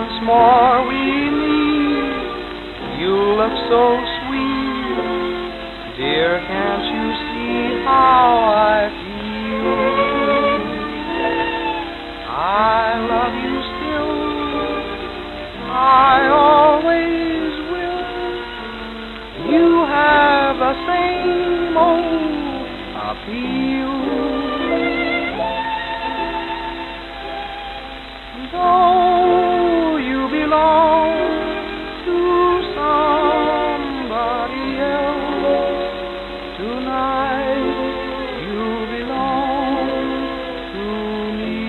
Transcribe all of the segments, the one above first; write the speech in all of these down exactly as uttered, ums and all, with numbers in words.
once more we meet, you look so sweet. Dear, can't you see how I feel? I love you still, I always will. You have the same old appeal. Though you belong to somebody else, tonight you belong to me.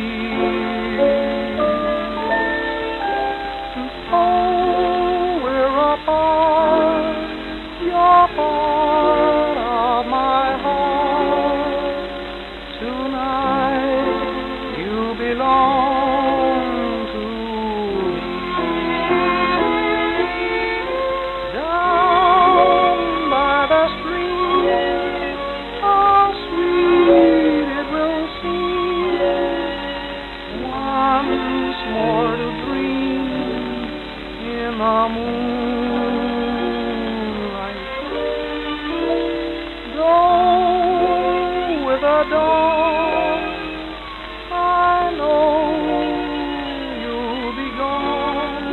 Oh, we're apart, you're part of my heart. Tonight you belong to me. Down by the stream, how sweet it will seem once more to dream in the moonlight. Go with the dawn, I know you'll be gone.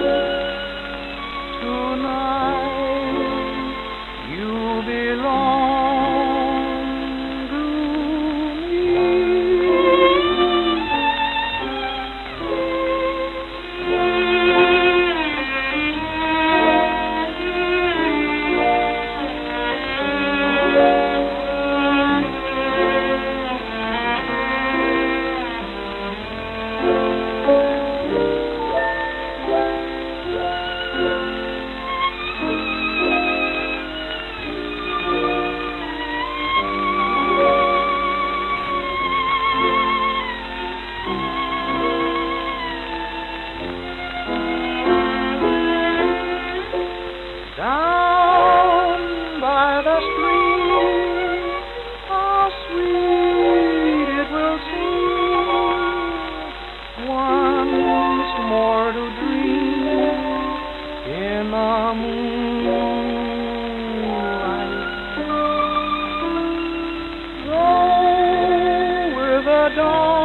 Tonight you belong to me. Down by the stream, how sweet it will seem once more to dream in the moonlight. Go with the dawn.